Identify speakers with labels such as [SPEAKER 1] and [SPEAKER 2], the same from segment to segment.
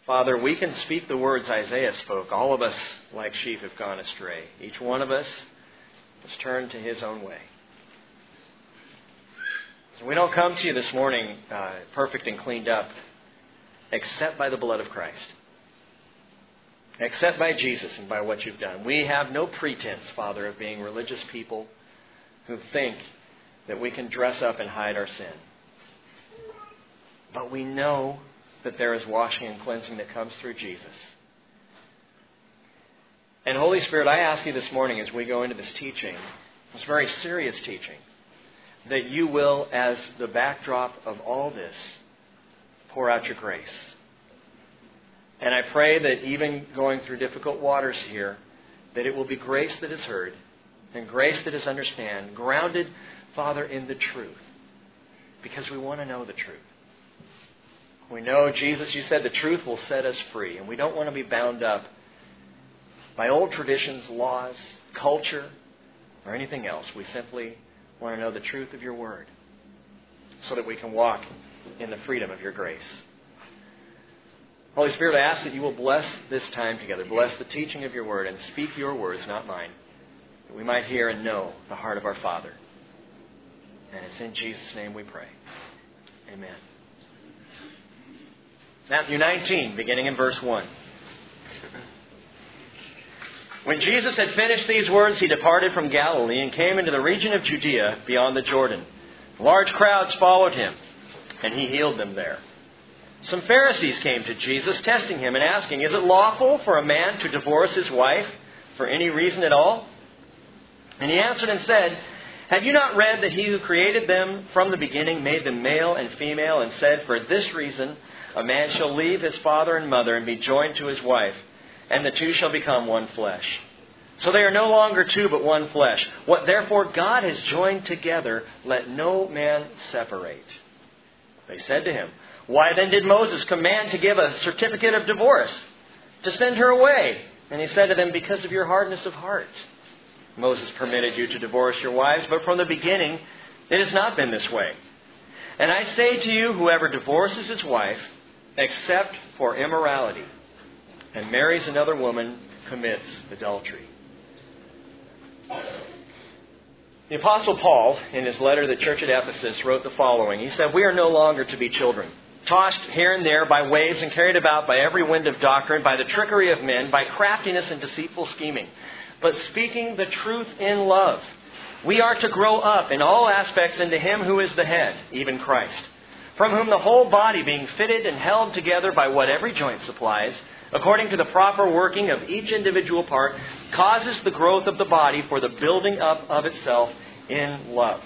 [SPEAKER 1] Father, we can speak the words Isaiah spoke. All of us, like sheep, have gone astray. Each one of us has turned to his own way. So we don't come to you this morning perfect and cleaned up, except by the blood of Christ. Except by Jesus and by what you've done. We have no pretense, Father, of being religious people who think that we can dress up and hide our sin. But we know that there is washing and cleansing that comes through Jesus. And Holy Spirit, I ask you this morning as we go into this teaching, this very serious teaching, that you will, as the backdrop of all this, pour out your grace. And I pray that even going through difficult waters here, that it will be grace that is heard and grace that is understood, grounded, Father, in the truth. Because we want to know the truth. We know, Jesus, you said the truth will set us free. And we don't want to be bound up by old traditions, laws, culture, or anything else. We simply want to know the truth of your word so that we can walk in the freedom of your grace. Holy Spirit, I ask that you will bless this time together. Bless the teaching of your word and speak your words, not mine. That we might hear and know the heart of our Father. And it's in Jesus' name we pray. Amen. Matthew 19, beginning in verse 1. When Jesus had finished these words, he departed from Galilee and came into the region of Judea beyond the Jordan. Large crowds followed him, and he healed them there. Some Pharisees came to Jesus, testing him and asking, "Is it lawful for a man to divorce his wife for any reason at all?" And he answered and said, "Have you not read that he who created them from the beginning made them male and female and said, 'For this reason a man shall leave his father and mother and be joined to his wife, and the two shall become one flesh. So they are no longer two but one flesh. What therefore God has joined together, let no man separate.'" They said to him, "Why then did Moses command to give a certificate of divorce, to send her away?" And he said to them, "Because of your hardness of heart. Moses permitted you to divorce your wives, but from the beginning it has not been this way. And I say to you, whoever divorces his wife, except for immorality, and marries another woman, commits adultery." The Apostle Paul, in his letter to the church at Ephesus, wrote the following. He said, "We are no longer to be children, tossed here and there by waves and carried about by every wind of doctrine, by the trickery of men, by craftiness and deceitful scheming. But speaking the truth in love, we are to grow up in all aspects into Him who is the head, even Christ, from whom the whole body, being fitted and held together by what every joint supplies, according to the proper working of each individual part, causes the growth of the body for the building up of itself in love."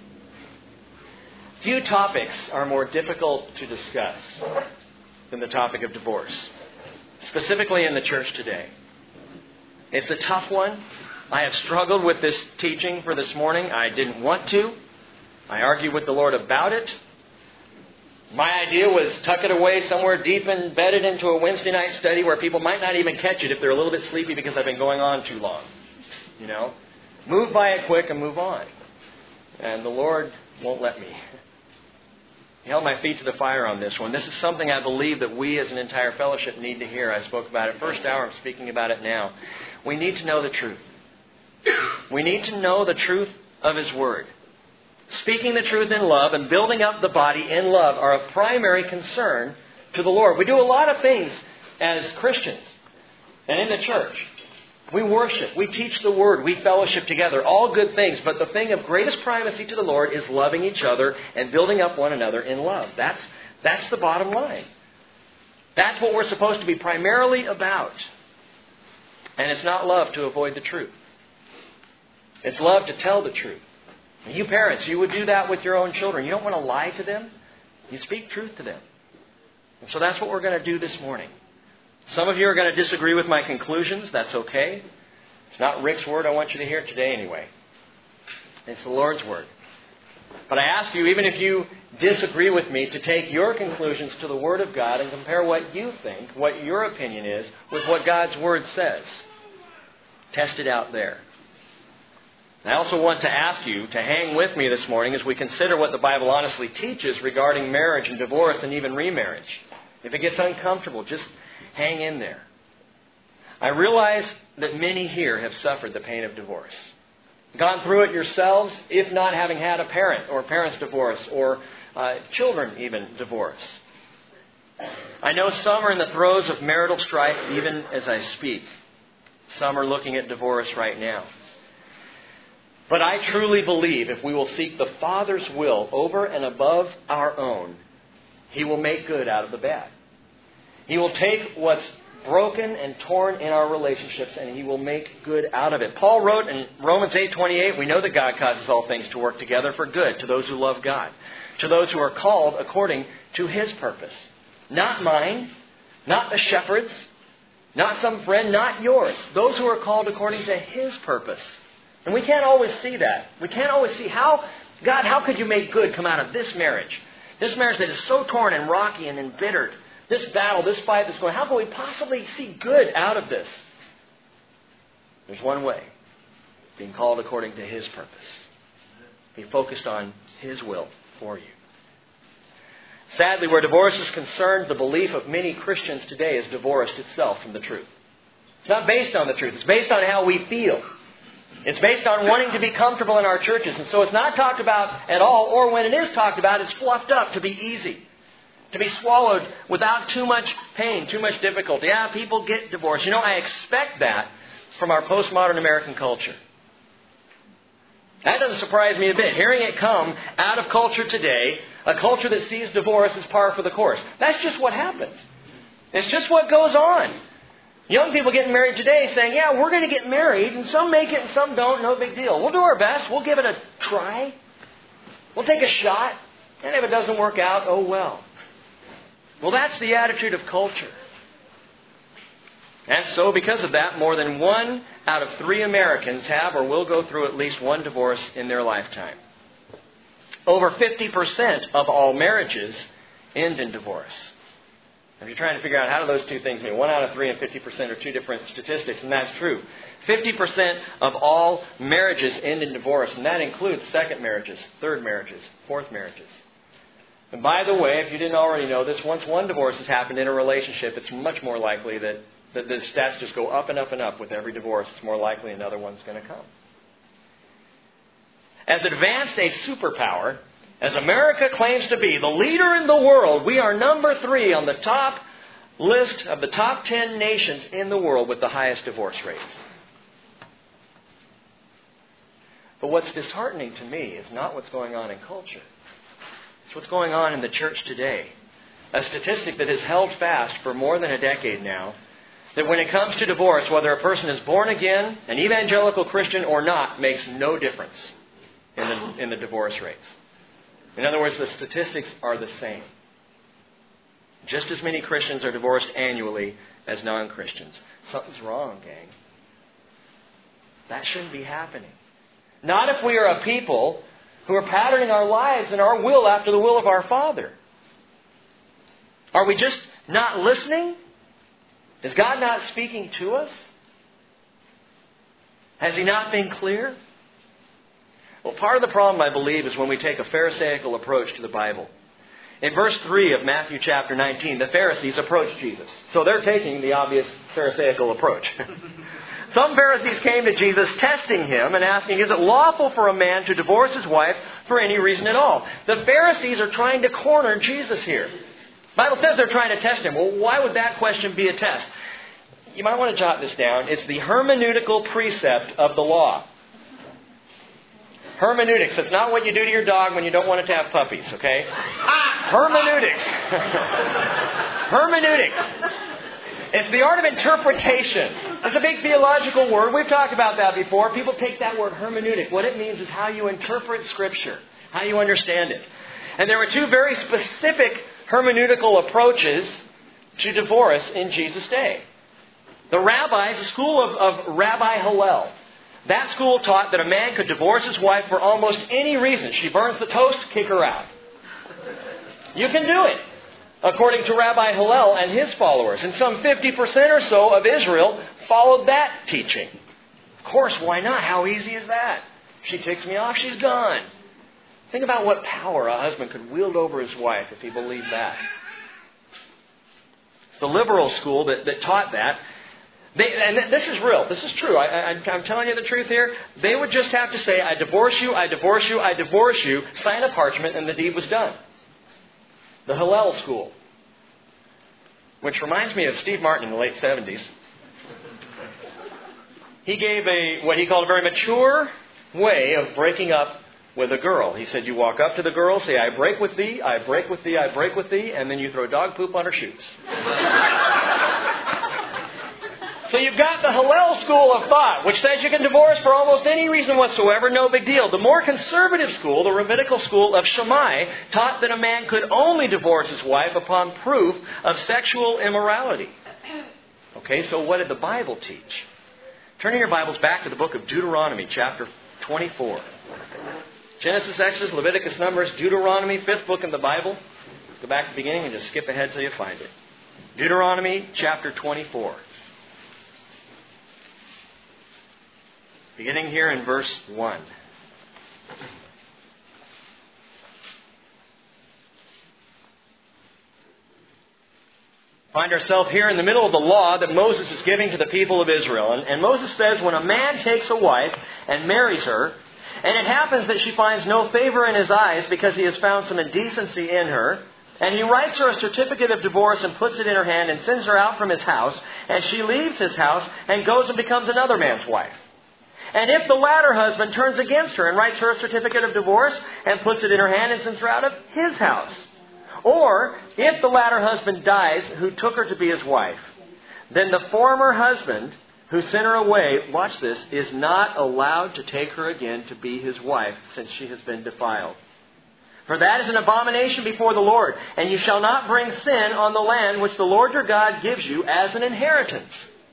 [SPEAKER 1] Few topics are more difficult to discuss than the topic of divorce, specifically in the church today. It's a tough one. I have struggled with this teaching for this morning. I didn't want to. I argued with the Lord about it. My idea was tuck it away somewhere deep embedded into a Wednesday night study where people might not even catch it if they're a little bit sleepy because I've been going on too long. You know? Move by it quick and move on. And the Lord won't let me. He held my feet to the fire on this one. This is something I believe that we as an entire fellowship need to hear. I spoke about it first hour. I'm speaking about it now. We need to know the truth. We need to know the truth of His Word. Speaking the truth in love and building up the body in love are of primary concern to the Lord. We do a lot of things as Christians and in the church. We worship, we teach the Word, we fellowship together, all good things. But the thing of greatest primacy to the Lord is loving each other and building up one another in love. That's the bottom line. That's what we're supposed to be primarily about. And it's not love to avoid the truth. It's love to tell the truth. You parents, you would do that with your own children. You don't want to lie to them. You speak truth to them. And so that's what we're going to do this morning. Some of you are going to disagree with my conclusions. That's okay. It's not Rick's word I want you to hear today anyway. It's the Lord's word. But I ask you, even if you disagree with me, to take your conclusions to the Word of God and compare what you think, what your opinion is, with what God's Word says. Test it out there. I also want to ask you to hang with me this morning as we consider what the Bible honestly teaches regarding marriage and divorce and even remarriage. If it gets uncomfortable, just hang in there. I realize that many here have suffered the pain of divorce. Gone through it yourselves, if not having had a parent or parents divorce or children even divorce. I know some are in the throes of marital strife even as I speak. Some are looking at divorce right now. But I truly believe if we will seek the Father's will over and above our own, He will make good out of the bad. He will take what's broken and torn in our relationships and He will make good out of it. Paul wrote in Romans 8:28, we know that God causes all things to work together for good to those who love God, to those who are called according to His purpose. Not mine, not the shepherd's, not some friend, not yours. Those who are called according to His purpose. And we can't always see that. We can't always see how could you make good come out of this marriage? This marriage that is so torn and rocky and embittered. This battle, this fight that's going, how can we possibly see good out of this? There's one way. Being called according to His purpose. Be focused on His will for you. Sadly, where divorce is concerned, the belief of many Christians today is divorced itself from the truth. It's not based on the truth. It's based on how we feel. It's based on wanting to be comfortable in our churches. And so it's not talked about at all, or when it is talked about, it's fluffed up to be easy. To be swallowed without too much pain, too much difficulty. Yeah, people get divorced. You know, I expect that from our postmodern American culture. That doesn't surprise me a bit. Hearing it come out of culture today, a culture that sees divorce as par for the course. That's just what happens. It's just what goes on. Young people getting married today saying, yeah, we're going to get married, and some make it and some don't, no big deal. We'll do our best. We'll give it a try. We'll take a shot. And if it doesn't work out, oh well. Well, that's the attitude of culture. And so, because of that, more than 1 out of 3 Americans have or will go through at least one divorce in their lifetime. Over 50% of all marriages end in divorce. If you're trying to figure out how do those two things mean, 1 out of 3 and 50% are two different statistics, and that's true. 50% of all marriages end in divorce, and that includes second marriages, third marriages, fourth marriages. And by the way, if you didn't already know this, once one divorce has happened in a relationship, it's much more likely that the stats just go up and up and up with every divorce. It's more likely another one's going to come. As advanced a superpower as America claims to be, the leader in the world, we are number 3 on the top list of the top 10 nations in the world with the highest divorce rates. But what's disheartening to me is not what's going on in culture. It's what's going on in the church today. A statistic that has held fast for more than a decade now, that when it comes to divorce, whether a person is born again, an evangelical Christian or not, makes no difference in the divorce rates. In other words, the statistics are the same. Just as many Christians are divorced annually as non-Christians. Something's wrong, gang. That shouldn't be happening. Not if we are a people who are patterning our lives and our will after the will of our Father. Are we just not listening? Is God not speaking to us? Has He not been clear? Well, part of the problem, I believe, is when we take a Pharisaical approach to the Bible. In verse 3 of Matthew chapter 19, the Pharisees approached Jesus. So they're taking the obvious Pharisaical approach. Some Pharisees came to Jesus testing Him and asking, is it lawful for a man to divorce his wife for any reason at all? The Pharisees are trying to corner Jesus here. The Bible says they're trying to test Him. Well, why would that question be a test? You might want to jot this down. It's the hermeneutical precept of the law. Hermeneutics. It's not what you do to your dog when you don't want it to have puppies, okay? Hermeneutics. Hermeneutics. It's the art of interpretation. It's a big theological word. We've talked about that before. People take that word hermeneutic. What it means is how you interpret Scripture, how you understand it. And there were 2 very specific hermeneutical approaches to divorce in Jesus' day. The rabbis, the school of Rabbi Hillel, that school taught that a man could divorce his wife for almost any reason. She burns the toast, kick her out. You can do it, according to Rabbi Hillel and his followers. And some 50% or so of Israel followed that teaching. Of course, why not? How easy is that? She ticks me off, she's gone. Think about what power a husband could wield over his wife if he believed that. the liberal school that taught that. And this is real. This is true. I'm telling you the truth here. They would just have to say, I divorce you, I divorce you, I divorce you, sign a parchment, and the deed was done. The Hillel school. Which reminds me of Steve Martin in the late 70s. He gave what he called a very mature way of breaking up with a girl. He said, you walk up to the girl, say, I break with thee, I break with thee, I break with thee, and then you throw dog poop on her shoes. So you've got the Hillel school of thought, which says you can divorce for almost any reason whatsoever, no big deal. The more conservative school, the rabbinical school of Shammai, taught that a man could only divorce his wife upon proof of sexual immorality. Okay, so what did the Bible teach? Turning your Bibles back to the book of Deuteronomy, chapter 24. Genesis, Exodus, Leviticus, Numbers, Deuteronomy, 5th book in the Bible. Go back to the beginning and just skip ahead till you find it. Deuteronomy, chapter 24. Beginning here in verse 1. Find ourselves here in the middle of the law that Moses is giving to the people of Israel. And Moses says, when a man takes a wife and marries her, and it happens that she finds no favor in his eyes because he has found some indecency in her, and he writes her a certificate of divorce and puts it in her hand and sends her out from his house, and she leaves his house and goes and becomes another man's wife. And if the latter husband turns against her and writes her a certificate of divorce and puts it in her hand and sends her out of his house, or if the latter husband dies who took her to be his wife, then the former husband who sent her away, watch this, is not allowed to take her again to be his wife since she has been defiled. For that is an abomination before the Lord, and you shall not bring sin on the land which the Lord your God gives you as an inheritance.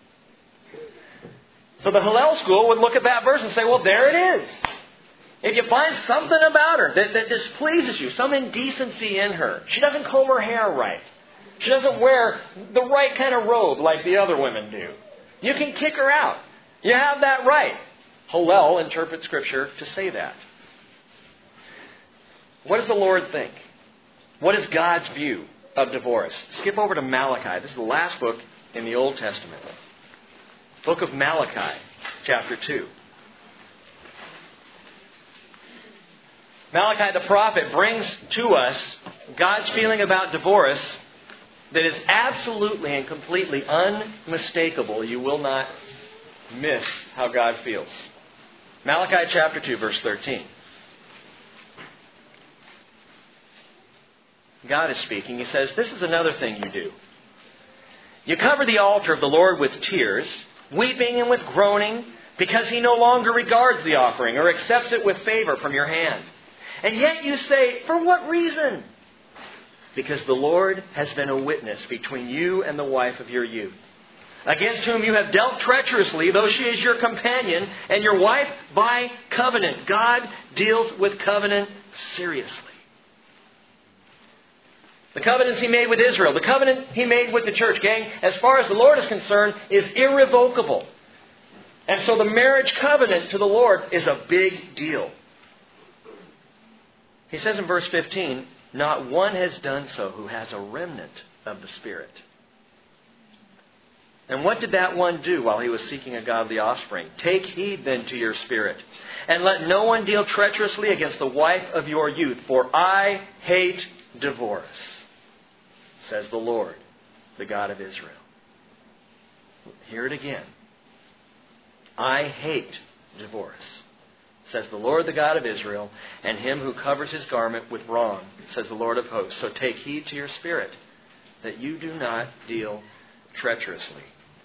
[SPEAKER 1] So the Hillel school would look at that verse and say, well, there it is. If you find something about her that displeases you, some indecency in her, she doesn't comb her hair right, she doesn't wear the right kind of robe like the other women do, you can kick her out. You have that right. Hillel interprets Scripture to say that. What does the Lord think? What is God's view of divorce? Skip over to Malachi. This is the last book in the Old Testament. Book of Malachi, chapter 2. Malachi the prophet brings to us God's feeling about divorce that is absolutely and completely unmistakable. You will not miss how God feels. Malachi chapter 2, verse 13. God is speaking. He says, this is another thing you do. You cover the altar of the Lord with tears, weeping and with groaning, because He no longer regards the offering or accepts it with favor from your hand. And yet you say, for what reason? Because the Lord has been a witness between you and the wife of your youth, against whom you have dealt treacherously, though she is your companion and your wife by covenant. God deals with covenant seriously. The covenants He made with Israel, the covenant He made with the church, gang, as far as the Lord is concerned, is irrevocable. And so the marriage covenant to the Lord is a big deal. He says in verse 15, not one has done so who has a remnant of the Spirit. And what did that one do while he was seeking a godly offspring? Take heed then to your spirit, and let no one deal treacherously against the wife of your youth, for I hate divorce, says the Lord, the God of Israel. Hear it again. I hate divorce, says the Lord, the God of Israel, and him who covers his garment with wrong, says the Lord of hosts. So take heed to your spirit, that you do not deal treacherously.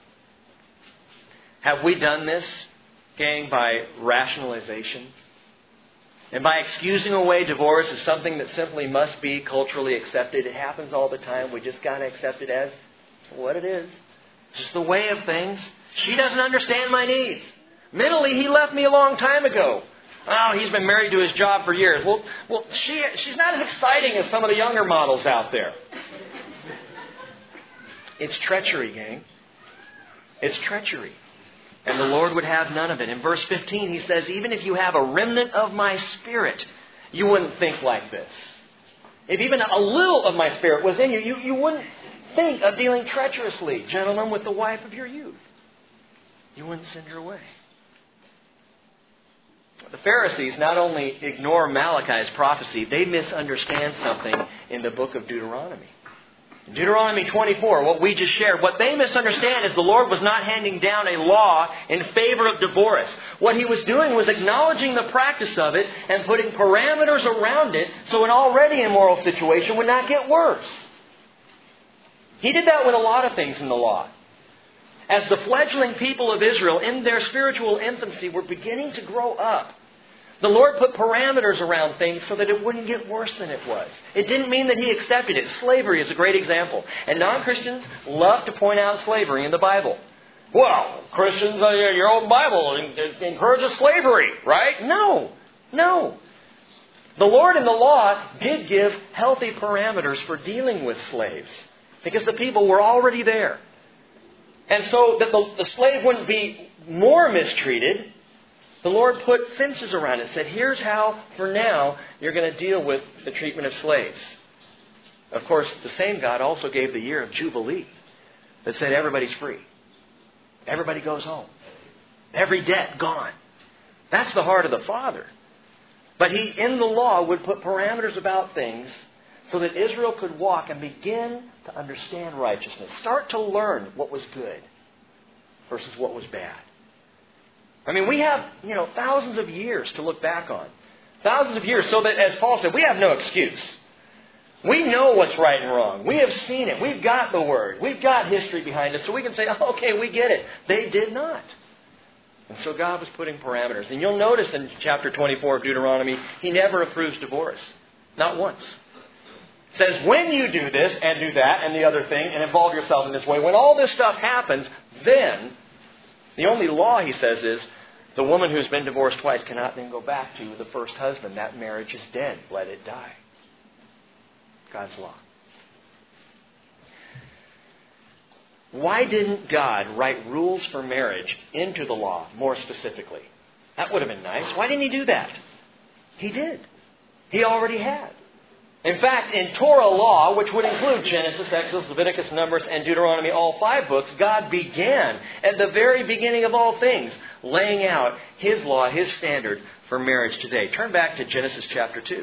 [SPEAKER 1] Have we done this, gang, by rationalization? And by excusing away divorce as something that simply must be culturally accepted? It happens all the time. We just got to accept it as what it is. Just the way of things. She doesn't understand my needs. Mentally, he left me a long time ago. Oh, he's been married to his job for years. Well, she's not as exciting as some of the younger models out there. It's treachery, gang. It's treachery. And the Lord would have none of it. In verse 15, He says, even if you have a remnant of my Spirit, you wouldn't think like this. If even a little of my Spirit was in you, you wouldn't think of dealing treacherously, gentlemen, with the wife of your youth. You wouldn't send her away. The Pharisees not only ignore Malachi's prophecy, they misunderstand something in the book of Deuteronomy. In Deuteronomy 24, what we just shared, what they misunderstand is the Lord was not handing down a law in favor of divorce. What He was doing was acknowledging the practice of it and putting parameters around it so an already immoral situation would not get worse. He did that with a lot of things in the law. As the fledgling people of Israel in their spiritual infancy were beginning to grow up, the Lord put parameters around things so that it wouldn't get worse than it was. It didn't mean that He accepted it. Slavery is a great example. And non-Christians love to point out slavery in the Bible. Well, Christians, your own Bible encourages slavery, right? No. The Lord in the law did give healthy parameters for dealing with slaves, because the people were already there. And so that the slave wouldn't be more mistreated, the Lord put fences around it. Said, here's how, for now, you're going to deal with the treatment of slaves. Of course, the same God also gave the year of Jubilee that said everybody's free. Everybody goes home. Every debt gone. That's the heart of the Father. But He, in the law, would put parameters about things so that Israel could walk and begin to understand righteousness. Start to learn what was good versus what was bad. I mean, we have, thousands of years to look back on. Thousands of years, so that, as Paul said, we have no excuse. We know what's right and wrong. We have seen it. We've got the Word. We've got history behind us, so we can say, okay, we get it. They did not. And so God was putting parameters. And you'll notice in chapter 24 of Deuteronomy, He never approves divorce. Not once. It says, when you do this and do that and the other thing and involve yourself in this way, when all this stuff happens, then the only law, he says, is the woman who's been divorced twice cannot then go back to the first husband. That marriage is dead. Let it die. God's law. Why didn't God write rules for marriage into the law more specifically? That would have been nice. Why didn't He do that? He did. He already had. In fact, in Torah law, which would include Genesis, Exodus, Leviticus, Numbers, and Deuteronomy, all 5 books, God began at the very beginning of all things, laying out His law, His standard for marriage today. Turn back to Genesis chapter 2.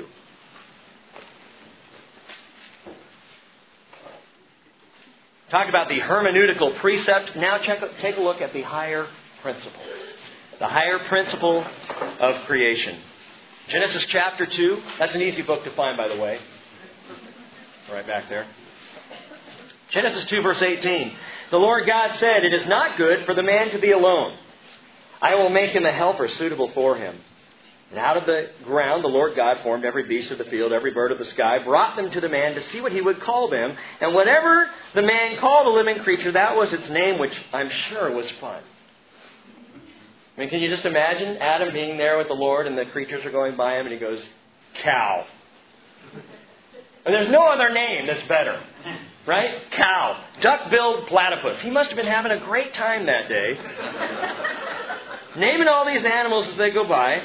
[SPEAKER 1] Talk about the hermeneutical precept. Now take a look at the higher principle. The higher principle of creation. Genesis chapter 2. That's an easy book to find, by the way. Right back there. Genesis 2, verse 18. The Lord God said, "It is not good for the man to be alone. I will make him a helper suitable for him." And out of the ground the Lord God formed every beast of the field, every bird of the sky, brought them to the man to see what he would call them. And whatever the man called a living creature, that was its name, which I'm sure was fun. I mean, can you just imagine Adam being there with the Lord and the creatures are going by him and he goes, cow. And there's no other name that's better. Right? Cow. Duck-billed platypus. He must have been having a great time that day. Naming all these animals as they go by.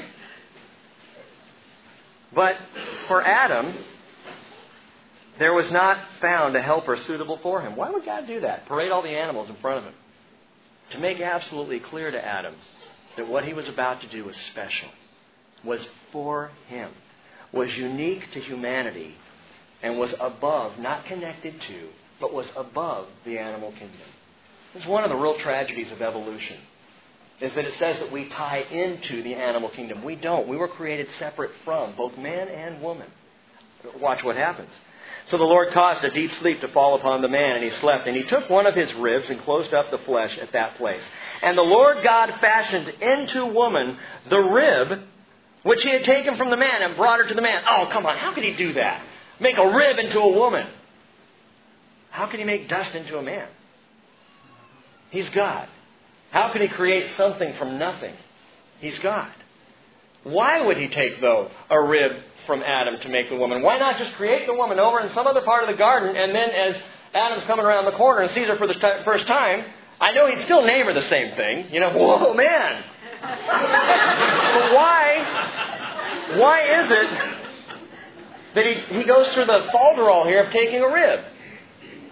[SPEAKER 1] But for Adam, there was not found a helper suitable for him. Why would God do that? Parade all the animals in front of him. To make absolutely clear to Adam that what he was about to do was special, was for him, was unique to humanity, and was above, not connected to, but was above the animal kingdom. This is one of the real tragedies of evolution, is that it says that we tie into the animal kingdom. We don't. We were created separate from both man and woman. Watch what happens. So the Lord caused a deep sleep to fall upon the man, and he slept. And he took one of his ribs and closed up the flesh at that place. And the Lord God fashioned into woman the rib which he had taken from the man and brought her to the man. Oh, come on. How could he do that? Make a rib into a woman. How can he make dust into a man? He's God. How can he create something from nothing? He's God. Why would he take, though, a rib from Adam to make the woman? Why not just create the woman over in some other part of the garden, and then as Adam's coming around the corner and sees her for the first time, I know he'd still name her the same thing. Whoa, man. But why is it that he goes through the falderall here of taking a rib?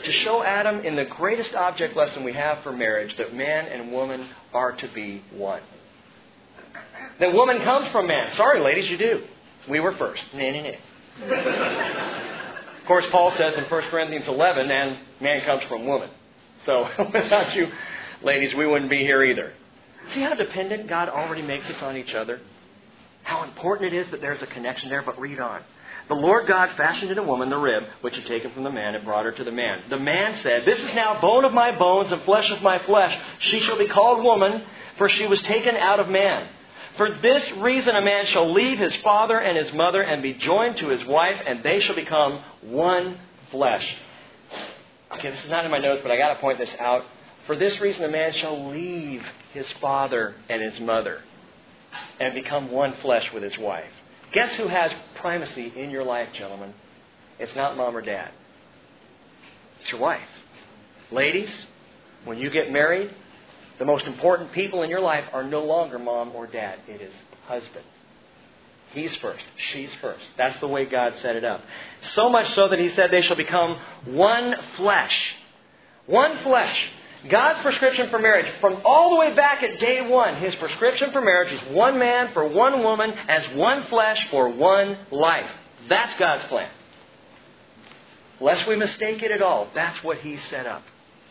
[SPEAKER 1] to show Adam in the greatest object lesson we have for marriage that man and woman are to be one. That woman comes from man. Sorry, ladies, you do. We were first. Of course, Paul says in 1 Corinthians 11, and man comes from woman. So without you, ladies, we wouldn't be here either. See how dependent God already makes us on each other? How important it is that there's a connection there, but read on. The Lord God fashioned in a woman the rib, which had taken from the man, and brought her to the man. The man said, "This is now bone of my bones and flesh of my flesh. She shall be called woman, for she was taken out of man. For this reason a man shall leave his father and his mother and be joined to his wife, and they shall become one flesh." Okay, this is not in my notes, but I got to point this out. For this reason a man shall leave his father and his mother and become one flesh with his wife. Guess who has primacy in your life, gentlemen? It's not mom or dad. It's your wife. Ladies, when you get married, the most important people in your life are no longer mom or dad. It is husband. He's first. She's first. That's the way God set it up. So much so that He said they shall become one flesh. One flesh. God's prescription for marriage, from all the way back at day one, His prescription for marriage is one man for one woman as one flesh for one life. That's God's plan. Lest we mistake it at all, that's what He set up.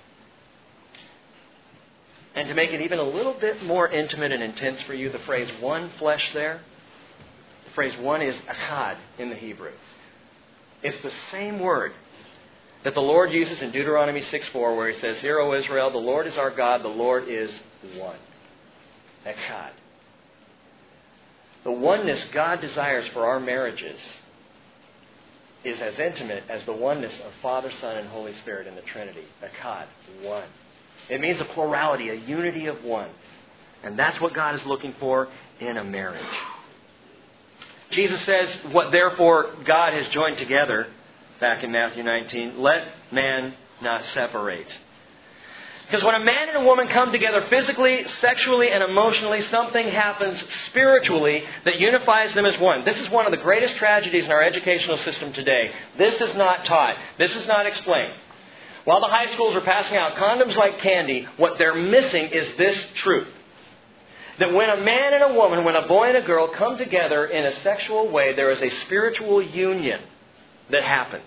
[SPEAKER 1] And to make it even a little bit more intimate and intense for you, the phrase one flesh there, the phrase one is echad in the Hebrew. It's the same word that the Lord uses in Deuteronomy 6:4, where He says, "Hear, O Israel, the Lord is our God, the Lord is one." Echad. The oneness God desires for our marriages is as intimate as the oneness of Father, Son, and Holy Spirit in the Trinity. Echad, one. It means a plurality, a unity of one. And that's what God is looking for in a marriage. Jesus says, "What therefore God has joined together," back in Matthew 19, "let man not separate." Because when a man and a woman come together physically, sexually, and emotionally, something happens spiritually that unifies them as one. This is one of the greatest tragedies in our educational system today. This is not taught. This is not explained. While the high schools are passing out condoms like candy, what they're missing is this truth. That when a man and a woman, when a boy and a girl come together in a sexual way, there is a spiritual union that happens.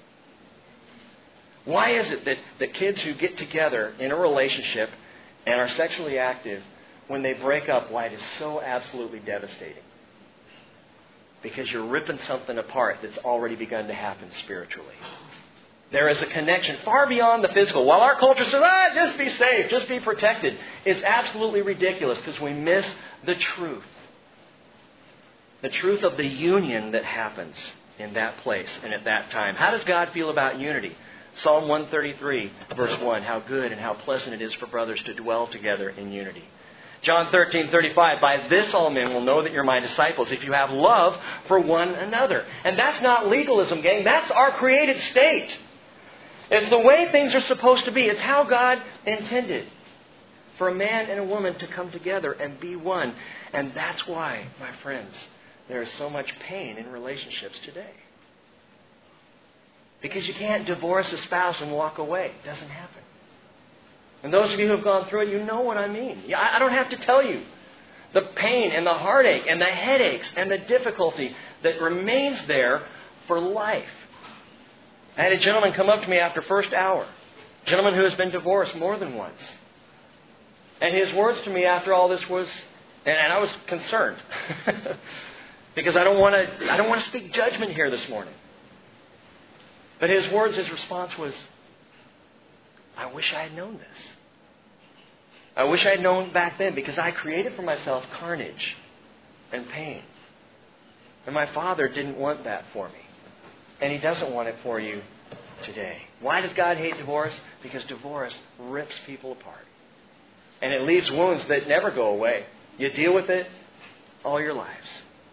[SPEAKER 1] Why is it that kids who get together in a relationship and are sexually active, when they break up, why it is so absolutely devastating? Because you're ripping something apart that's already begun to happen spiritually. There is a connection far beyond the physical. While our culture says, just be safe, just be protected, it's absolutely ridiculous because we miss the truth. The truth of the union that happens in that place and at that time. How does God feel about unity? Psalm 133, verse 1, "How good and how pleasant it is for brothers to dwell together in unity." John 13:35, "By this all men will know that you're my disciples, if you have love for one another." And that's not legalism, gang. That's our created state. It's the way things are supposed to be. It's how God intended for a man and a woman to come together and be one. And that's why, my friends, there is so much pain in relationships today. Because you can't divorce a spouse and walk away. It doesn't happen. And those of you who have gone through it, you know what I mean. I don't have to tell you the pain and the heartache and the headaches and the difficulty that remains there for life. I had a gentleman come up to me after first hour. A gentleman who has been divorced more than once. And his words to me after all this was, and I was concerned. Because I don't want to speak judgment here this morning. But his response was, "I wish I had known this. I wish I had known back then, because I created for myself carnage and pain. And my Father didn't want that for me. And He doesn't want it for you today." Why does God hate divorce? Because divorce rips people apart. And it leaves wounds that never go away. You deal with it all your lives.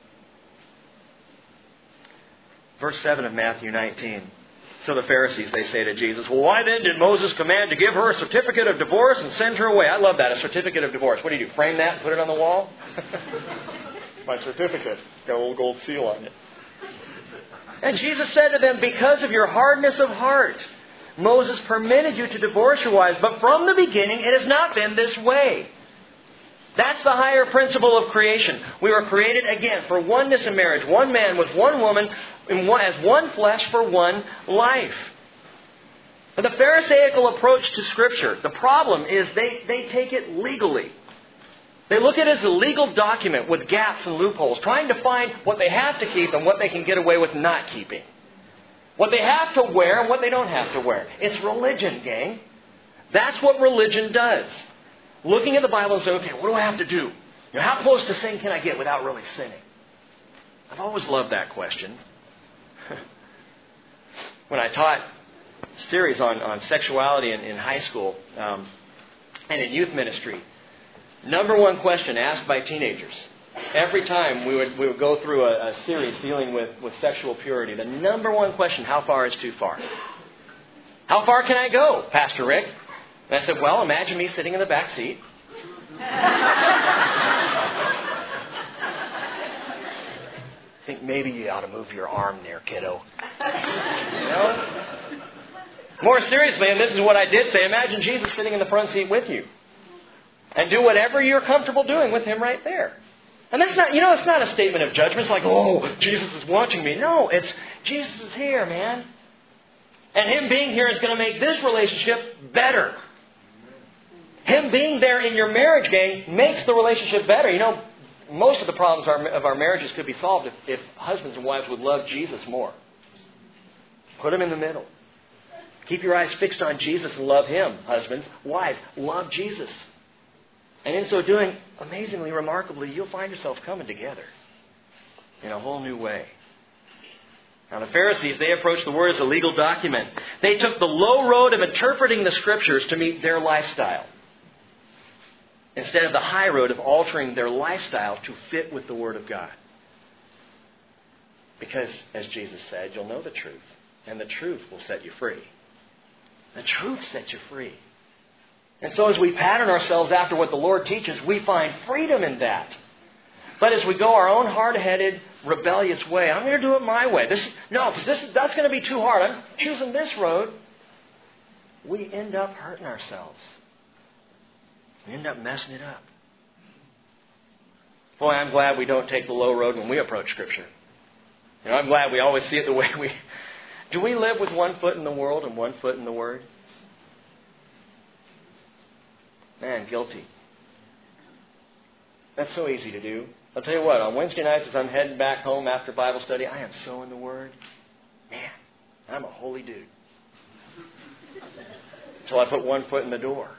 [SPEAKER 1] Verse 7 of Matthew 19. "So the Pharisees, they say to Jesus, 'Well, why then did Moses command to give her a certificate of divorce and send her away?'" I love that, a certificate of divorce. What do? Frame that and put it on the wall? My certificate. Got a little gold seal on it. And Jesus said to them, "Because of your hardness of heart, Moses permitted you to divorce your wives, but from the beginning it has not been this way. That's the higher principle of creation. We were created, again, for oneness in marriage. One man with one woman as one flesh for one life. But the Pharisaical approach to Scripture, the problem is they take it legally. They look at it as a legal document with gaps and loopholes, trying to find what they have to keep and what they can get away with not keeping. What they have to wear and what they don't have to wear. It's religion, gang. That's what religion does. Looking at the Bible and saying, okay, what do I have to do? How close to sin can I get without really sinning? I've always loved that question. When I taught a series on sexuality in high school and in youth ministry, number one question asked by teenagers, every time we would go through a series dealing with sexual purity, the number one question, how far is too far? How far can I go, Pastor Rick? And I said, well, imagine me sitting in the back seat. I think maybe you ought to move your arm there, kiddo. More seriously, and this is what I did say, imagine Jesus sitting in the front seat with you. And do whatever you're comfortable doing with Him right there. And that's not, it's not a statement of judgment. It's like, oh, Jesus is watching me. No, it's Jesus is here, man. And Him being here is going to make this relationship better. Him being there in your marriage, gang, makes the relationship better. Most of the problems of our marriages could be solved if husbands and wives would love Jesus more. Put Him in the middle. Keep your eyes fixed on Jesus and love Him, husbands. Wives, love Jesus. And in so doing, amazingly, remarkably, you'll find yourself coming together in a whole new way. Now the Pharisees, they approached the Word as a legal document. They took the low road of interpreting the Scriptures to meet their lifestyle, instead of the high road of altering their lifestyle to fit with the Word of God. Because, as Jesus said, you'll know the truth, and the truth will set you free. The truth sets you free. And so as we pattern ourselves after what the Lord teaches, we find freedom in that. But as we go our own hard-headed, rebellious way, I'm going to do it my way. That's going to be too hard. I'm choosing this road. We end up hurting ourselves. We end up messing it up. Boy, I'm glad we don't take the low road when we approach Scripture. I'm glad we always see it the way we... Do we live with one foot in the world and one foot in the Word? Man, guilty. That's so easy to do. I'll tell you what, on Wednesday nights as I'm heading back home after Bible study, I am so in the Word. Man, I'm a holy dude. Until I put one foot in the door.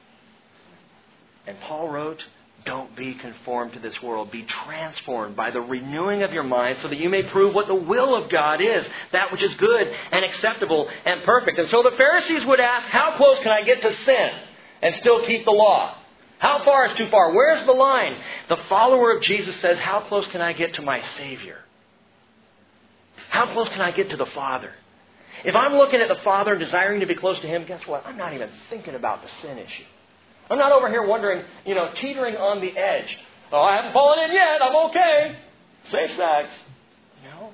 [SPEAKER 1] And Paul wrote, don't be conformed to this world. Be transformed by the renewing of your mind so that you may prove what the will of God is, that which is good and acceptable and perfect. And so the Pharisees would ask, how close can I get to sin and still keep the law? How far is too far? Where's the line? The follower of Jesus says, how close can I get to my Savior? How close can I get to the Father? If I'm looking at the Father and desiring to be close to Him, guess what? I'm not even thinking about the sin issue. I'm not over here wondering, teetering on the edge. Oh, I haven't fallen in yet. I'm okay. Safe sex. No.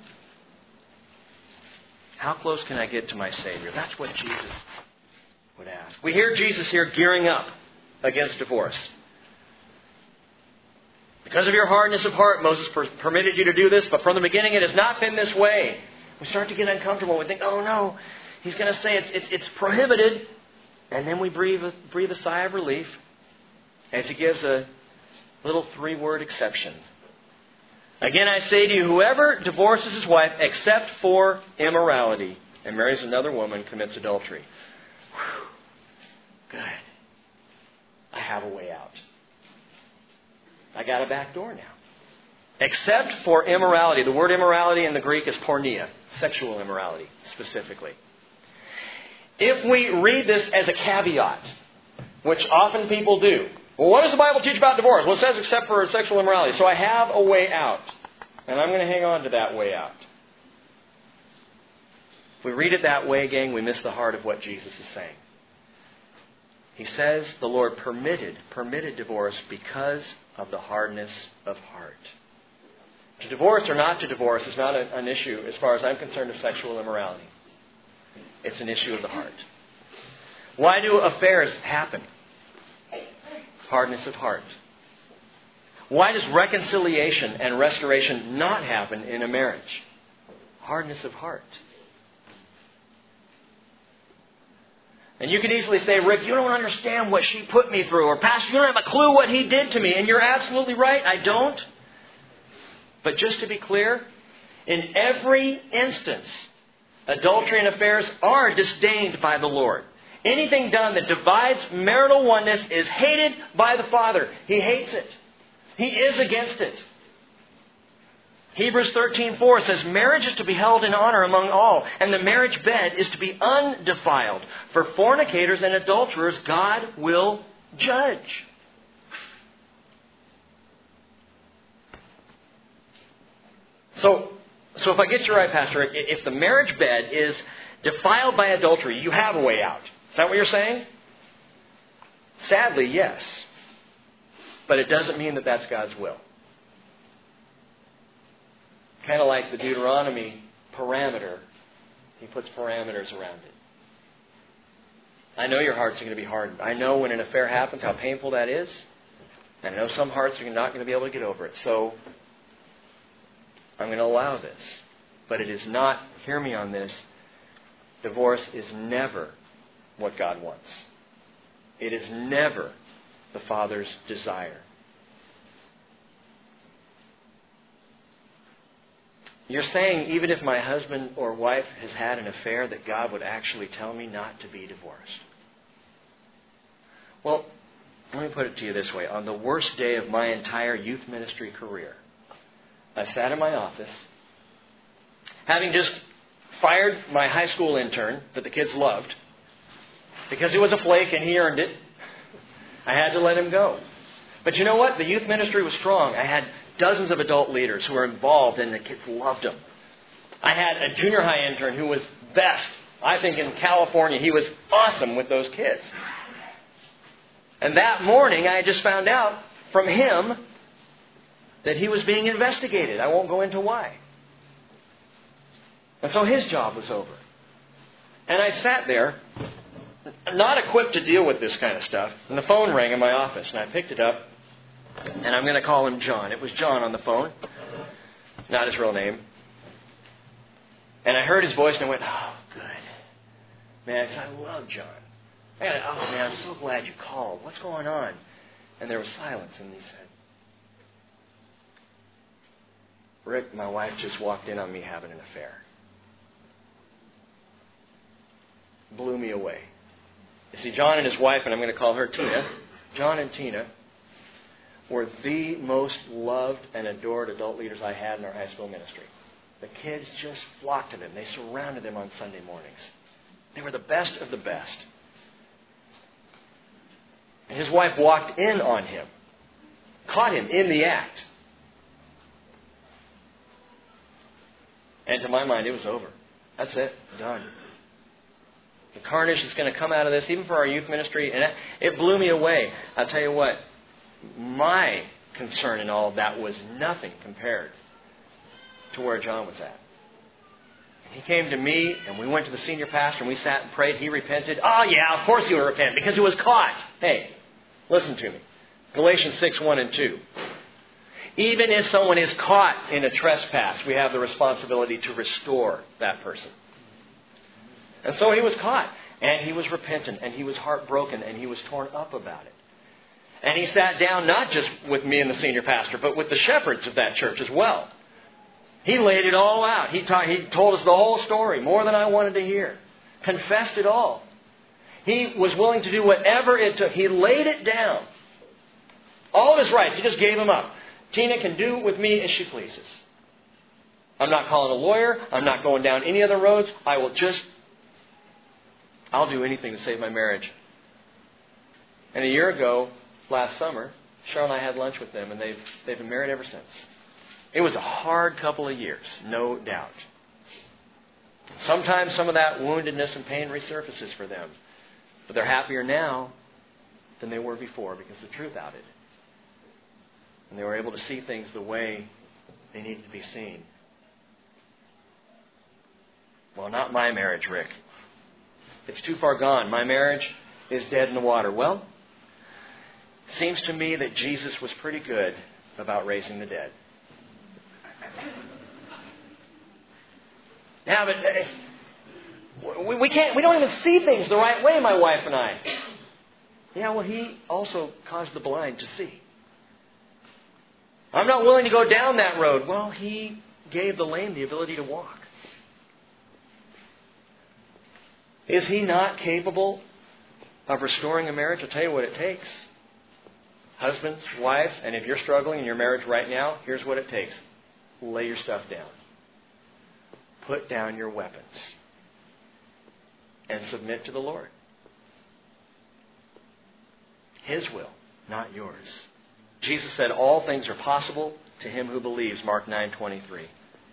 [SPEAKER 1] How close can I get to my Savior? That's what Jesus would ask. We hear Jesus here gearing up against divorce. Because of your hardness of heart, Moses permitted you to do this, but from the beginning it has not been this way. We start to get uncomfortable. We think, oh no, He's going to say it's prohibited. And then we breathe a sigh of relief as He gives a little 3-word exception. Again, I say to you, whoever divorces his wife except for immorality and marries another woman commits adultery. Whew. Good. I have a way out. I got a back door now. Except for immorality. The word immorality in the Greek is porneia, sexual immorality specifically. If we read this as a caveat, which often people do, well, what does the Bible teach about divorce? Well, it says except for sexual immorality. So I have a way out. And I'm going to hang on to that way out. If we read it that way, gang, we miss the heart of what Jesus is saying. He says the Lord permitted divorce because of the hardness of heart. To divorce or not to divorce is not an issue, as far as I'm concerned, of sexual immorality. It's an issue of the heart. Why do affairs happen? Hardness of heart. Why does reconciliation and restoration not happen in a marriage? Hardness of heart. And you could easily say, Rick, you don't understand what she put me through. Or, Pastor, you don't have a clue what he did to me. And you're absolutely right, I don't. But just to be clear, in every instance, adultery and affairs are disdained by the Lord. Anything done that divides marital oneness is hated by the Father. He hates it. He is against it. Hebrews 13:4 says, marriage is to be held in honor among all, and the marriage bed is to be undefiled. For fornicators and adulterers, God will judge. So if I get you right, Pastor, if the marriage bed is defiled by adultery, you have a way out. Is that what you're saying? Sadly, yes. But it doesn't mean that that's God's will. Kind of like the Deuteronomy parameter. He puts parameters around it. I know your hearts are going to be hardened. I know when an affair happens how painful that is. And I know some hearts are not going to be able to get over it. So I'm going to allow this. But it is not, hear me on this, divorce is never what God wants. It is never the Father's desire. You're saying even if my husband or wife has had an affair that God would actually tell me not to be divorced. Well, let me put it to you this way. On the worst day of my entire youth ministry career, I sat in my office, having just fired my high school intern that the kids loved, because he was a flake and he earned it. I had to let him go. But you know what? The youth ministry was strong. I had dozens of adult leaders who were involved and the kids loved him. I had a junior high intern who was best. I think in California he was awesome with those kids. And that morning I just found out from him that he was being investigated. I won't go into why. And so his job was over. And I sat there, not equipped to deal with this kind of stuff. And the phone rang in my office, and I picked it up. And I'm going to call him John. It was John on the phone, not his real name. And I heard his voice, and I went, oh, good. Man, 'cause I love John. Oh, man, I'm so glad you called. What's going on? And there was silence, and he said, Rick, my wife just walked in on me having an affair. Blew me away. You see, John and his wife, and I'm going to call her Tina, John and Tina, were the most loved and adored adult leaders I had in our high school ministry. The kids just flocked to them. They surrounded them on Sunday mornings. They were the best of the best. And his wife walked in on him, caught him in the act. And to my mind, it was over. That's it. Done. The carnage that's going to come out of this, even for our youth ministry, and it blew me away. I'll tell you what, my concern in all of that was nothing compared to where John was at. He came to me, and we went to the senior pastor, and we sat and prayed. He repented. Oh, yeah, of course he would repent, because he was caught. Hey, listen to me. Galatians 6:1 and 2. Even if someone is caught in a trespass, we have the responsibility to restore that person. And so he was caught, and he was repentant, and he was heartbroken, and he was torn up about it. And he sat down not just with me and the senior pastor, but with the shepherds of that church as well. He laid it all out. He told us the whole story, more than I wanted to hear. Confessed it all. He was willing to do whatever it took. He laid it down. All of his rights, he just gave them up. Tina can do with me as she pleases. I'm not calling a lawyer. I'm not going down any other roads. I'll do anything to save my marriage. And a year ago, last summer, Cheryl and I had lunch with them, and they've been married ever since. It was a hard couple of years, no doubt. Sometimes some of that woundedness and pain resurfaces for them. But they're happier now than they were before because the truth outed. And they were able to see things the way they needed to be seen. Well, not my marriage, Rick. It's too far gone. My marriage is dead in the water. Well, seems to me that Jesus was pretty good about raising the dead. Yeah, but we don't even see things the right way, my wife and I. Yeah, well, He also caused the blind to see. I'm not willing to go down that road. Well, He gave the lame the ability to walk. Is He not capable of restoring a marriage? I'll tell you what it takes. Husbands, wives, and if you're struggling in your marriage right now, here's what it takes. Lay your stuff down. Put down your weapons. And submit to the Lord. His will, not yours. Jesus said all things are possible to him who believes, Mark 9:23.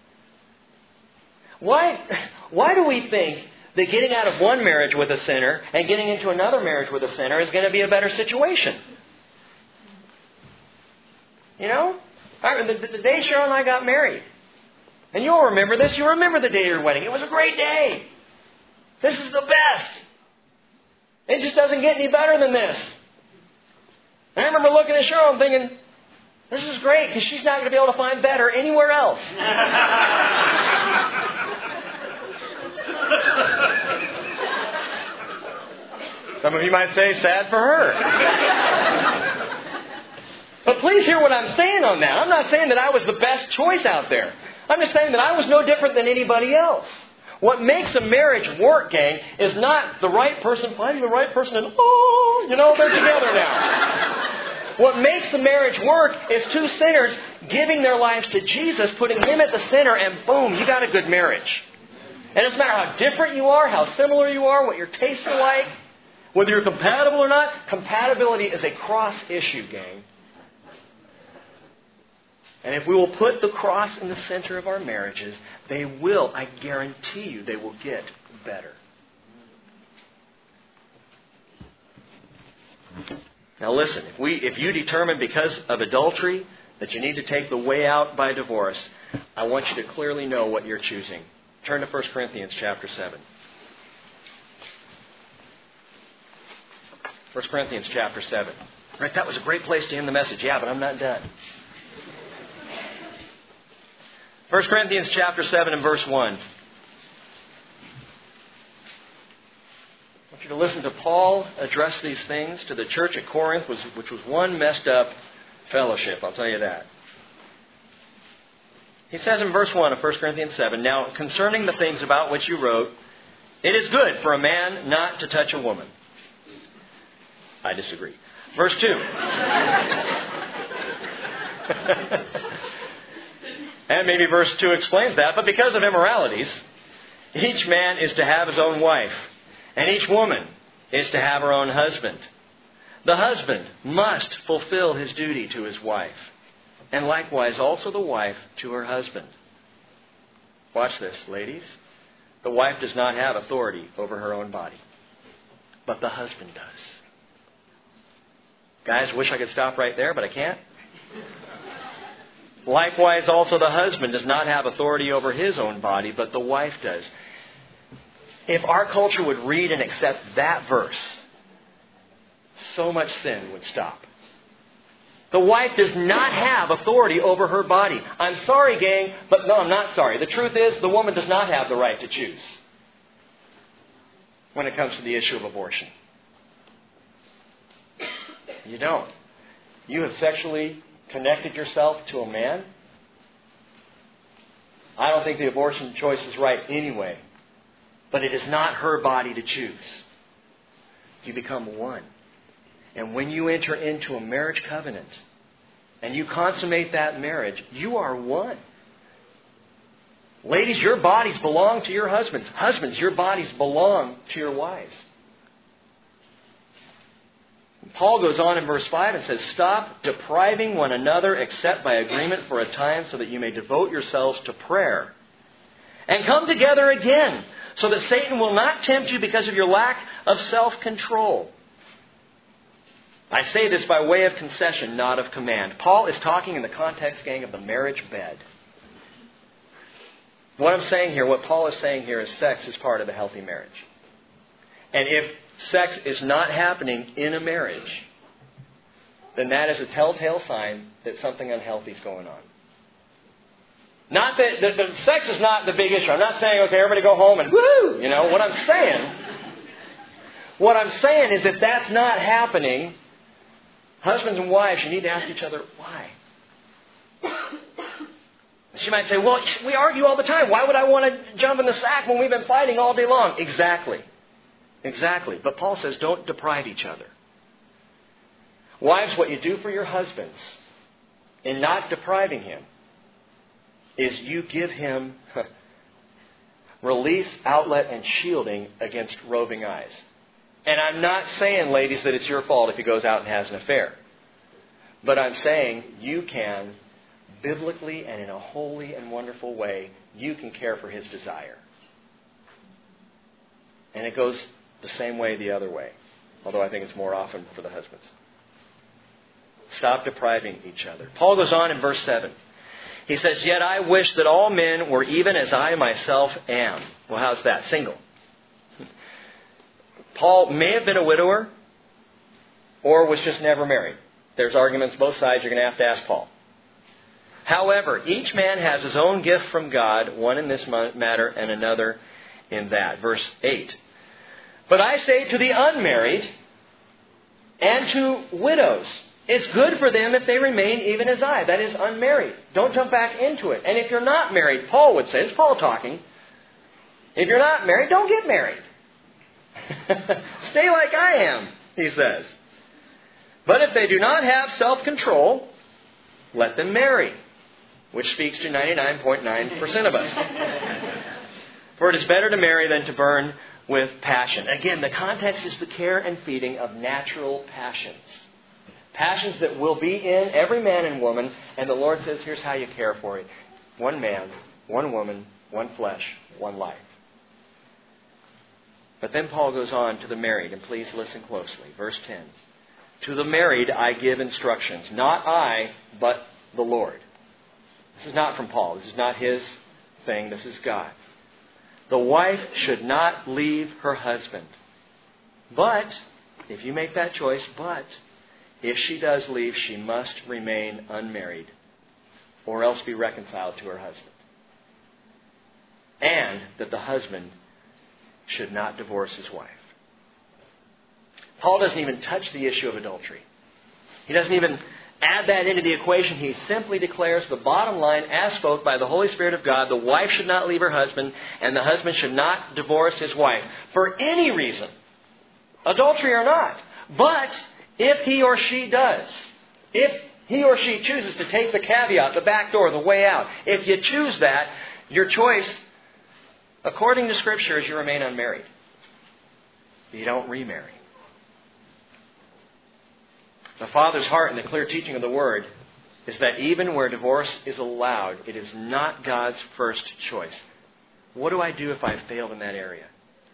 [SPEAKER 1] Why do we think that getting out of one marriage with a sinner and getting into another marriage with a sinner is going to be a better situation? You know? The day Cheryl and I got married. And you'll remember this. You remember the day of your wedding. It was a great day. This is the best. It just doesn't get any better than this. And I remember looking at Cheryl and thinking, this is great because she's not going to be able to find better anywhere else. Some of you might say, sad for her. But please hear what I'm saying on that. I'm not saying that I was the best choice out there. I'm just saying that I was no different than anybody else. What makes a marriage work, gang, is not the right person finding the right person and, they're together now. What makes the marriage work is two sinners giving their lives to Jesus, putting Him at the center, and boom, you got a good marriage. And it doesn't matter how different you are, how similar you are, what your tastes are like, whether you're compatible or not. Compatibility is a cross issue, gang. And if we will put the cross in the center of our marriages, they will, I guarantee you, they will get better. Now listen, if you determine because of adultery that you need to take the way out by divorce, I want you to clearly know what you're choosing. Turn to 1 Corinthians chapter 7. 1 Corinthians chapter 7. Rick, that was a great place to end the message. Yeah, but I'm not done. 1 Corinthians chapter 7 and verse 1. I want you to listen to Paul address these things to the church at Corinth, which was one messed up fellowship, I'll tell you that. He says in verse 1 of 1 Corinthians 7, now concerning the things about which you wrote, it is good for a man not to touch a woman. I disagree. Verse 2. And maybe verse 2 explains that. But because of immoralities, each man is to have his own wife, and each woman is to have her own husband. The husband must fulfill his duty to his wife, and likewise also the wife to her husband. Watch this, ladies. The wife does not have authority over her own body, but the husband does. Guys, wish I could stop right there, but I can't. Likewise, also the husband does not have authority over his own body, but the wife does. If our culture would read and accept that verse, so much sin would stop. The wife does not have authority over her body. I'm sorry, gang, but no, I'm not sorry. The truth is, the woman does not have the right to choose when it comes to the issue of abortion. You don't. You have sexually connected yourself to a man. I don't think the abortion choice is right anyway. But it is not her body to choose. You become one. And when you enter into a marriage covenant and you consummate that marriage, you are one. Ladies, your bodies belong to your husbands. Husbands, your bodies belong to your wives. Paul goes on in verse 5 and says, stop depriving one another except by agreement for a time so that you may devote yourselves to prayer. And come together again so that Satan will not tempt you because of your lack of self-control. I say this by way of concession, not of command. Paul is talking in the context, gang, of the marriage bed. What I'm saying here, what Paul is saying here is sex is part of a healthy marriage. And if sex is not happening in a marriage, then that is a telltale sign that something unhealthy is going on. Not that the sex is not the big issue. I'm not saying, okay, everybody go home and woo! You know, what I'm saying is if that's not happening, husbands and wives, you need to ask each other, why? She might say, well, we argue all the time. Why would I want to jump in the sack when we've been fighting all day long? Exactly. But Paul says, don't deprive each other. Wives, what you do for your husbands in not depriving him is you give him release, outlet, and shielding against roving eyes. And I'm not saying, ladies, that it's your fault if he goes out and has an affair. But I'm saying you can, biblically and in a holy and wonderful way, you can care for his desire. And it goes the same way the other way. Although I think it's more often for the husbands. Stop depriving each other. Paul goes on in verse 7. He says, yet I wish that all men were even as I myself am. Well, how's that? Single. Paul may have been a widower or was just never married. There's arguments both sides. You're going to have to ask Paul. However, each man has his own gift from God, one in this matter and another in that. Verse 8. But I say to the unmarried and to widows, it's good for them if they remain even as I, that is, unmarried. Don't jump back into it. And if you're not married, Paul would say, it's Paul talking, if you're not married, don't get married. Stay like I am, he says. But if they do not have self-control, let them marry, which speaks to 99.9% of us. For it is better to marry than to burn with passion. Again, the context is the care and feeding of natural passions. Passions that will be in every man and woman. And the Lord says, here's how you care for it. One man, one woman, one flesh, one life. But then Paul goes on to the married. And please listen closely. Verse 10. To the married I give instructions. Not I, but the Lord. This is not from Paul. This is not his thing. This is God. The wife should not leave her husband. But, if you make that choice, but if she does leave, she must remain unmarried or else be reconciled to her husband. And that the husband should not divorce his wife. Paul doesn't even touch the issue of adultery. He doesn't even add that into the equation. He simply declares the bottom line as spoke by the Holy Spirit of God. The wife should not leave her husband and the husband should not divorce his wife for any reason, adultery or not. But if he or she does, if he or she chooses to take the caveat, the back door, the way out, if you choose that, your choice, according to Scripture, is you remain unmarried. You don't remarry. The Father's heart in the clear teaching of the Word is that even where divorce is allowed, it is not God's first choice. What do I do if I failed in that area?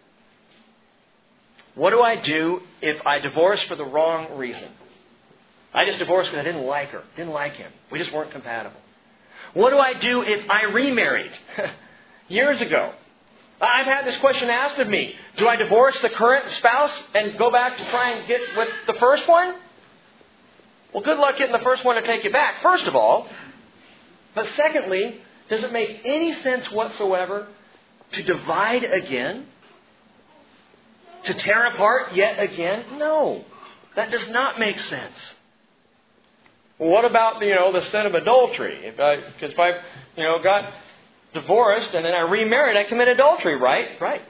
[SPEAKER 1] What do I do if I divorce for the wrong reason? I just divorced because I didn't like her, didn't like him. We just weren't compatible. What do I do if I remarried years ago? I've had this question asked of me. Do I divorce the current spouse and go back to try and get with the first one? Well, good luck getting the first one to take you back, first of all. But secondly, does it make any sense whatsoever to divide again? To tear apart yet again? No. That does not make sense. Well, what about, the sin of adultery? Because if I got divorced and then I remarried, I committed adultery, right? Right.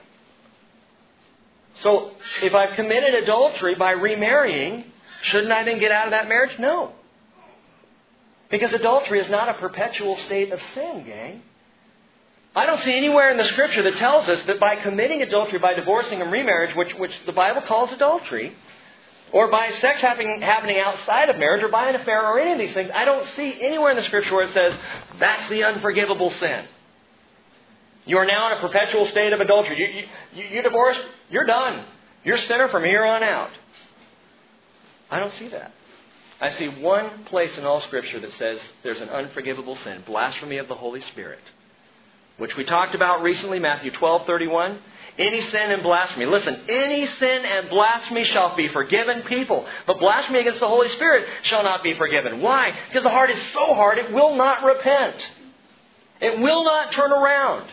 [SPEAKER 1] So, if I've committed adultery by remarrying, shouldn't I then get out of that marriage? No. Because adultery is not a perpetual state of sin, gang. I don't see anywhere in the Scripture that tells us that by committing adultery, by divorcing and remarriage, which the Bible calls adultery, or by sex happening outside of marriage, or by an affair, or any of these things, I don't see anywhere in the Scripture where it says, that's the unforgivable sin. You are now in a perpetual state of adultery. You divorced, you're done. You're a sinner from here on out. I don't see that. I see one place in all Scripture that says there's an unforgivable sin, blasphemy of the Holy Spirit. which we talked about recently, Matthew 12:31. Any sin and blasphemy. Listen, any sin and blasphemy shall be forgiven people, but blasphemy against the Holy Spirit shall not be forgiven. Why? Because the heart is so hard it will not repent. It will not turn around.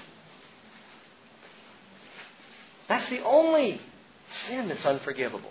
[SPEAKER 1] That's the only sin that's unforgivable.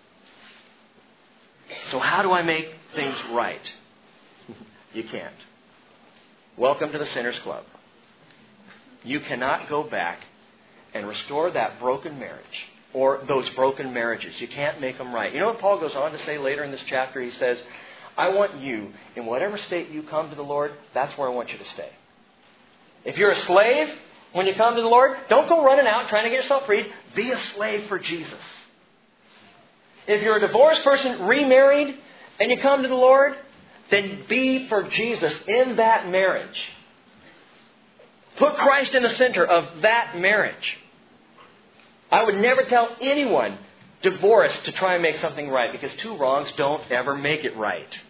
[SPEAKER 1] So how do I make things right? You can't. Welcome to the Sinner's Club. You cannot go back and restore that broken marriage or those broken marriages. You can't make them right. You know what Paul goes on to say later in this chapter? He says, I want you, in whatever state you come to the Lord, that's where I want you to stay. If you're a slave, when you come to the Lord, don't go running out trying to get yourself freed. Be a slave for Jesus. If you're a divorced person, remarried, and you come to the Lord, then be for Jesus in that marriage. Put Christ in the center of that marriage. I would never tell anyone divorced to try and make something right, because two wrongs don't ever make it right.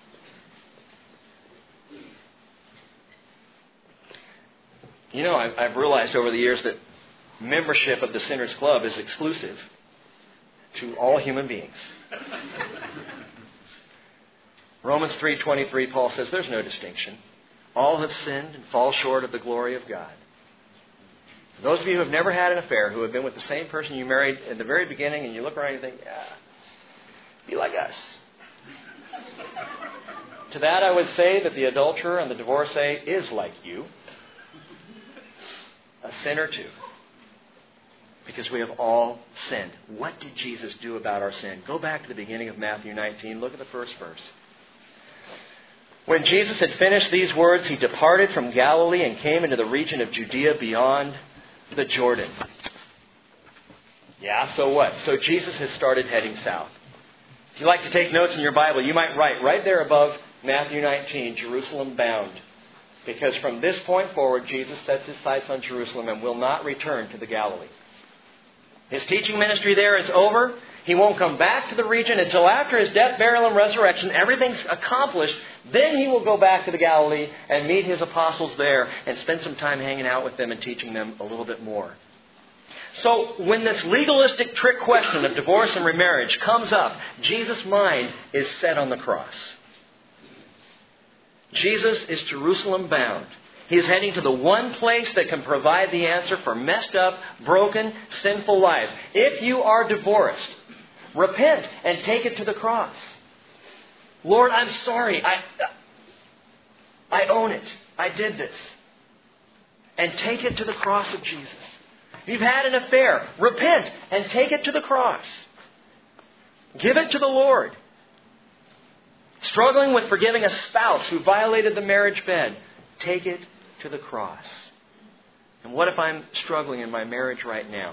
[SPEAKER 1] You know, I've realized over the years that membership of the Sinner's Club is exclusive to all human beings. Romans 3:23, Paul says there's no distinction. All have sinned and fall short of the glory of God. For those of you who have never had an affair, who have been with the same person you married in the very beginning, and you look around and you think, yeah, be like us. To that I would say that the adulterer and the divorcee is like you. A sinner too. Because we have all sinned. What did Jesus do about our sin? Go back to the beginning of Matthew 19. Look at the first verse. When Jesus had finished these words, he departed from Galilee and came into the region of Judea beyond the Jordan. Yeah, so what? So Jesus has started heading south. If you like to take notes in your Bible, you might write right there above Matthew 19, Jerusalem bound. Because from this point forward, Jesus sets his sights on Jerusalem and will not return to the Galilee. His teaching ministry there is over. He won't come back to the region until after his death, burial, and resurrection. Everything's accomplished. Then he will go back to the Galilee and meet his apostles there and spend some time hanging out with them and teaching them a little bit more. So when this legalistic trick question of divorce and remarriage comes up, Jesus' mind is set on the cross. Jesus is Jerusalem bound. He is heading to the one place that can provide the answer for messed up, broken, sinful lives. If you are divorced, repent and take it to the cross. Lord, I'm sorry. I own it. I did this. And take it to the cross of Jesus. If you've had an affair, repent and take it to the cross. Give it to the Lord. Struggling with forgiving a spouse who violated the marriage bed, take it to the cross. And what if I'm struggling in my marriage right now?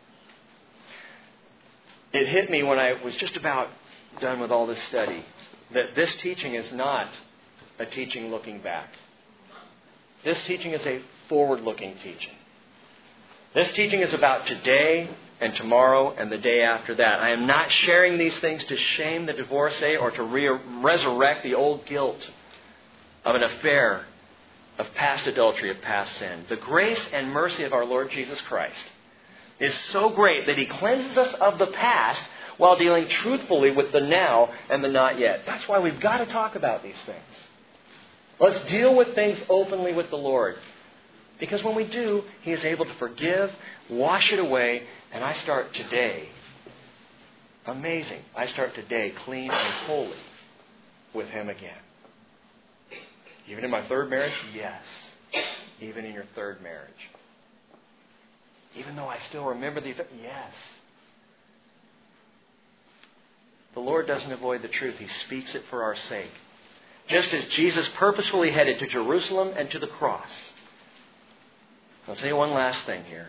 [SPEAKER 1] It hit me when I was just about done with all this study that this teaching is not a teaching looking back. This teaching is a forward-looking teaching. This teaching is about today and tomorrow and the day after that. I am not sharing these things to shame the divorcee or to resurrect the old guilt of an affair, of past adultery, of past sin. The grace and mercy of our Lord Jesus Christ is so great that He cleanses us of the past while dealing truthfully with the now and the not yet. That's why we've got to talk about these things. Let's deal with things openly with the Lord. Because when we do, He is able to forgive, wash it away, and I start today. Amazing. I start today clean and holy with Him again. Even in my third marriage? Yes. Even in your third marriage. Even though I still remember the event? Yes. The Lord doesn't avoid the truth. He speaks it for our sake. Just as Jesus purposefully headed to Jerusalem and to the cross. I'll tell you one last thing here.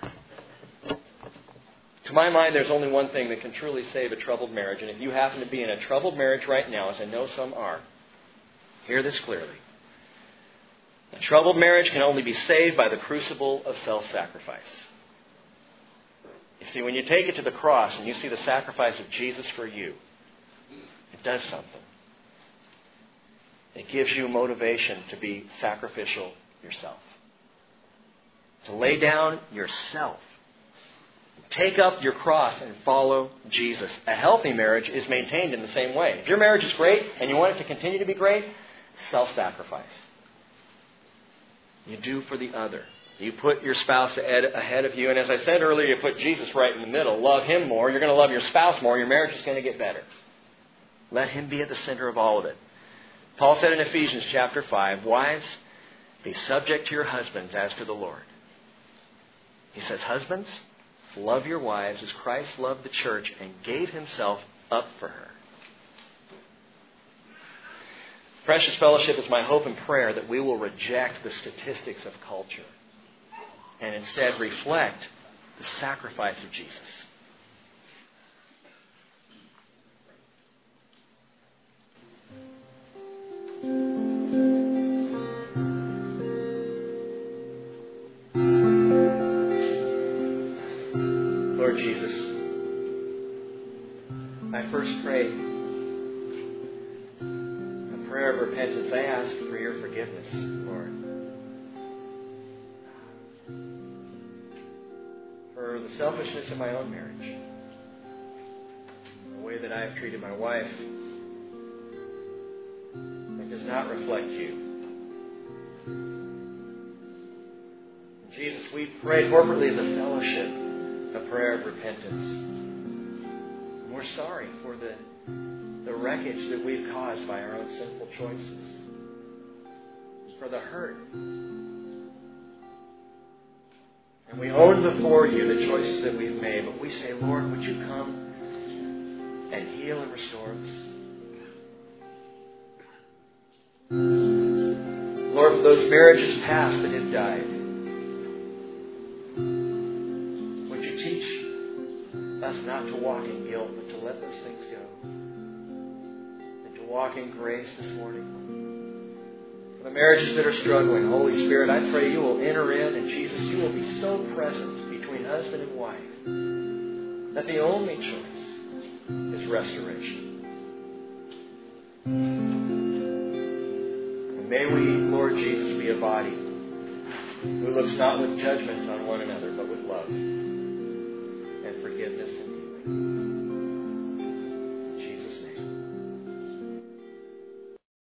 [SPEAKER 1] To my mind, there's only one thing that can truly save a troubled marriage. And if you happen to be in a troubled marriage right now, as I know some are, hear this clearly. A troubled marriage can only be saved by the crucible of self-sacrifice. You see, when you take it to the cross and you see the sacrifice of Jesus for you, it does something. It gives you motivation to be sacrificial yourself. to lay down yourself. Take up your cross and follow Jesus. A healthy marriage is maintained in the same way. If your marriage is great and you want it to continue to be great, self-sacrifice. You do for the other. You put your spouse ahead of you. And as I said earlier, you put Jesus right in the middle. Love Him more. You're going to love your spouse more. Your marriage is going to get better. Let Him be at the center of all of it. Paul said in Ephesians chapter 5, wives, be subject to your husbands as to the Lord. He says, husbands, love your wives as Christ loved the church and gave Himself up for her. Precious fellowship, is my hope and prayer that we will reject the statistics of culture and instead reflect the sacrifice of Jesus. Lord Jesus, I first prayed a prayer of repentance. I ask for your forgiveness, Lord, for the selfishness of my own marriage, the way that I have treated my wife that does not reflect you. Jesus, we pray corporately as a fellowship a prayer of repentance. We're sorry for the wreckage that we've caused by our own sinful choices, for the hurt. And we own before you the choices that we've made, but we say, Lord, would you come and heal and restore us? Lord, for those marriages past that have died, us not to walk in guilt, but to let those things go. And to walk in grace this morning. For the marriages that are struggling, Holy Spirit, I pray you will enter in, and Jesus, you will be so present between husband and wife that the only choice is restoration. And may we, Lord Jesus, be a body who looks not with judgment on one another, but with love and forgiveness and healing.